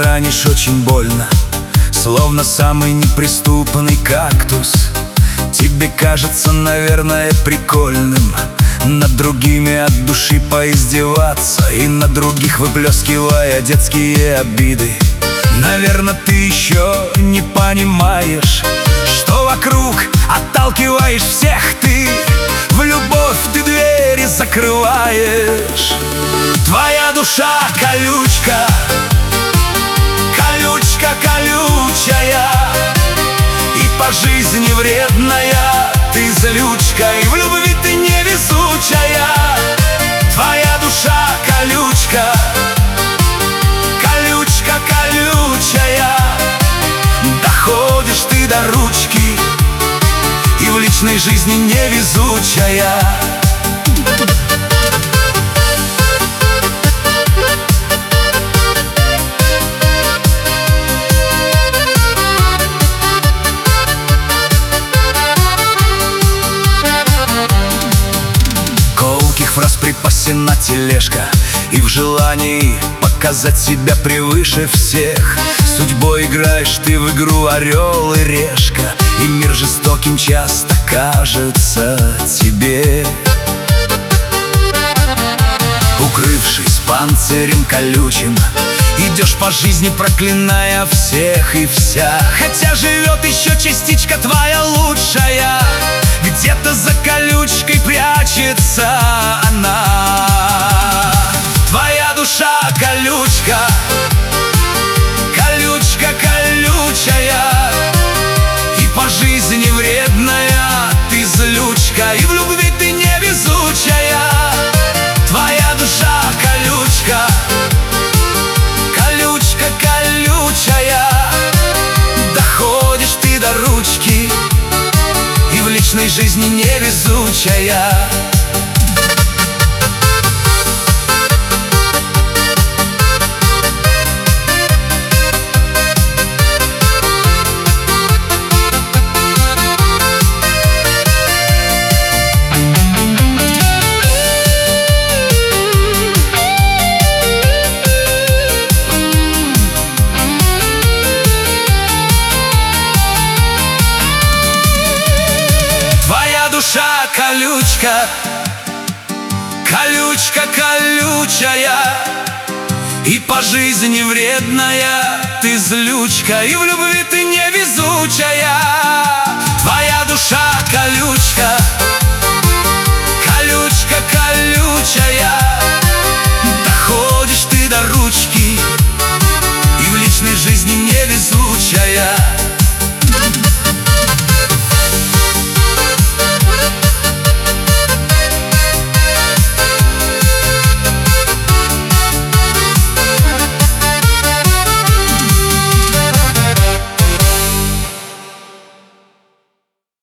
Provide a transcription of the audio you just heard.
ранишь очень больно, словно самый неприступный кактус. Тебе кажется, наверное, прикольным над другими от души поиздеваться и на других выплескивая детские обиды. Наверное, ты еще не понимаешь, что вокруг отталкиваешь всех ты. В любовь ты двери закрываешь. Твоя душа колючка, колючка колючая, и по жизни вредная. Ты злючка, и в любви ты невезучая. Твоя душа колючка, колючка колючая, доходишь ты до ручки, и в личной жизни невезучая. Колких фраз припасена тележка, и в желании показать себя превыше всех судьбой играешь ты в игру орел и решка, и мир жестоким часто кажется тебе. Укрывшись панцирем колючим, идешь по жизни, проклиная всех и вся. Хотя живет еще частичка твоя лучшая, где-то за колючкой прячется она. Твоя душа колючка, колючка колючая, и по жизни вредная. Ты злючка, и в любви ты невезучая. Твоя душа колючка, колючка колючая, доходишь ты до ручки, и в личной жизни невезучая. Душа колючка, колючка колючая, и по жизни вредная. Ты злючка, и в любви ты невезучая. Твоя душа колючка,